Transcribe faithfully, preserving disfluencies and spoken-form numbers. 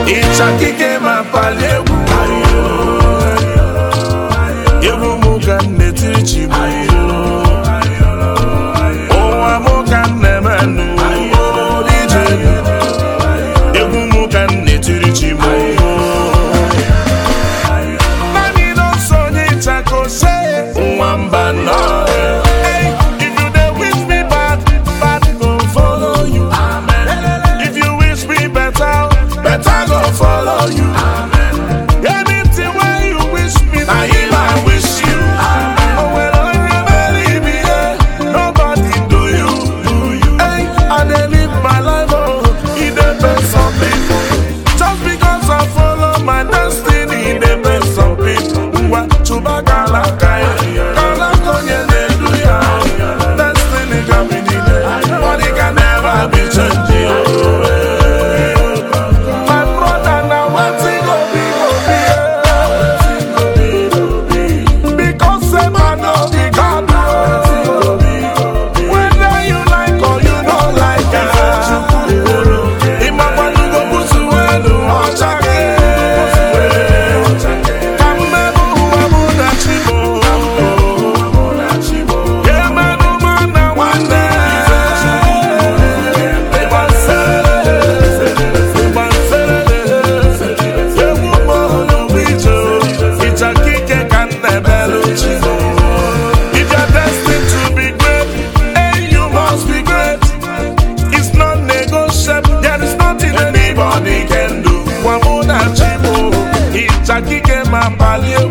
Ichakike ma palegu Yebu muka netiri chibu Owa muka nemenu Yebu muka netiri chibu Nani no sonye chako se Mwamba no If you dey wish me bad, bad go follow you. If you wish me better, better go follow you. Amen. Anything where you wish me, now him I wish you. Amen. Oh, when I really be here, nobody do you, do you. Hey, I dey live my life, oh, it depends on people. Just because I follow my destiny, it depends on people. What chubakala kaya, kala konye ne do ya. Destiny can be delayed, but it can never be changed. Ichakike ma palio